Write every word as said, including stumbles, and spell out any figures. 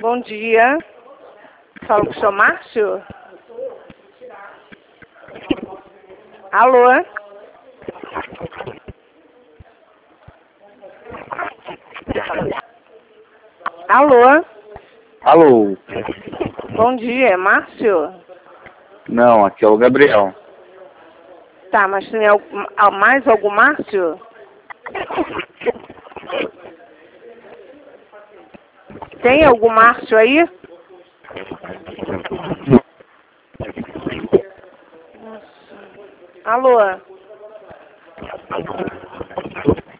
Bom dia. Falo com o senhor Márcio? Alô? Alô? Alô? Bom dia, é Márcio? Não, aqui é o Gabriel. Tá, mas tem algum, mais algum Márcio? Tem algum Márcio aí? Nossa. Alô?